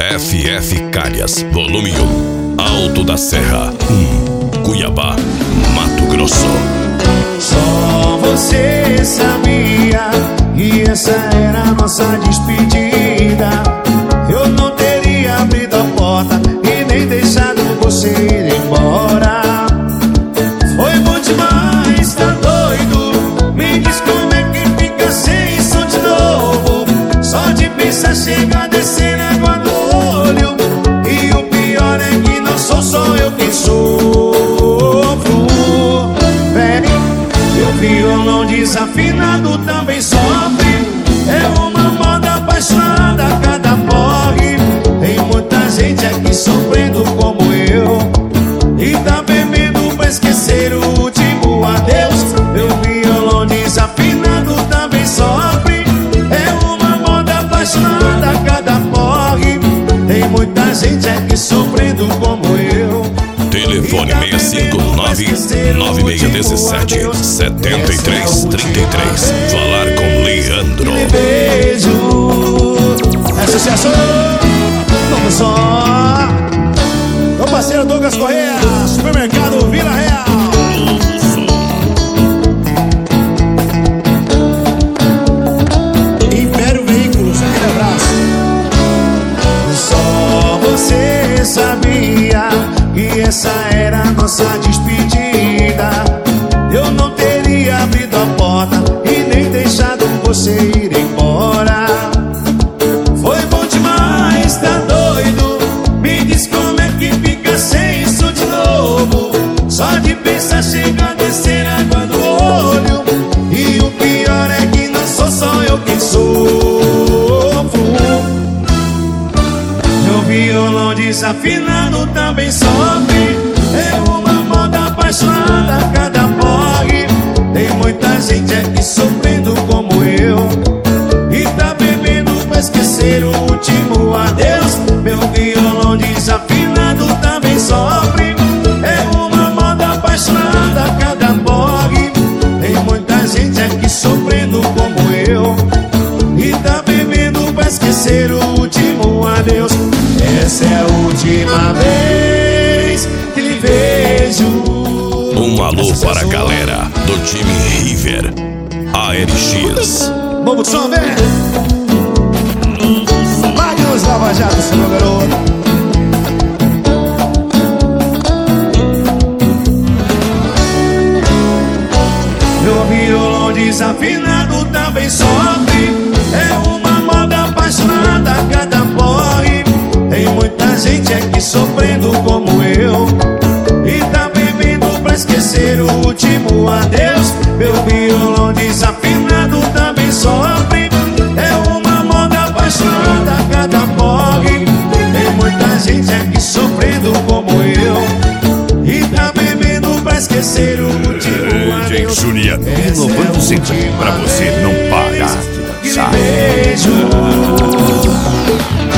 FF Calhas, volume 1, Alto da Serra, Cuiabá, Mato Grosso. Só você sabia que essa era a nossa despedida. Eu não teria abrido a porta e nem deixado você ir embora. Foi bom demais, tá doido? Me diz como é que fica sem isso de novo. Só de pensar chegar descendo água no olho. E o pior é que não sou só eu quem sofro. Meu violão desafinado também sofre. É uma moda apaixonada a cada porre. Tem muita gente aqui sofrendo como eu e tá bebendo pra esquecer o último adeus. Meu violão desafinado também sofre. É uma moda apaixonada a cada porre. Tem muita gente aqui sofrendo como eu. Telefone 659-9617-7333. Falar com Leandro. Beijo. É sucesso. Vamos só. Meu parceiro Douglas Correia, Supermercado Vila Real. Império Veículos, aquele abraço. Só você sabia que essa era a nossa despedida. Eu não teria abrido a porta e nem deixado você ir embora. Foi bom demais, tá doido? Me diz como é que fica sem isso de novo. Só de pensar chegar a descer água no olho. E o pior é que não sou só eu quem sofro. Meu violão desafinado também sofre. É uma moda apaixonada a cada porre. Tem muita gente aqui sofrendo como eu e tá bebendo pra esquecer o último adeus. Meu violão desafinado também sofre. É uma moda apaixonada a cada porre. Tem muita gente aqui sofrendo como eu e tá bebendo pra esquecer o último adeus. Essa é a última vez que lhe vejo. Um alô para a galera do time River ARX. Vamos só ver. Magnus Lava Jato, seu meu garoto. Meu violão desafinado também sofre. É uma moda apaixonada a cada porre. Tem muita gente aqui sofrendo como eu e tá bebendo pra esquecer o último adeus. Meu violão desafinado também sofre. É uma moda apaixonada a cada porre. Tem muita gente aqui sofrendo como eu e tá bebendo pra esquecer o último adeus. Juliano, inovando sempre pra você não parar de dançar. Beijo.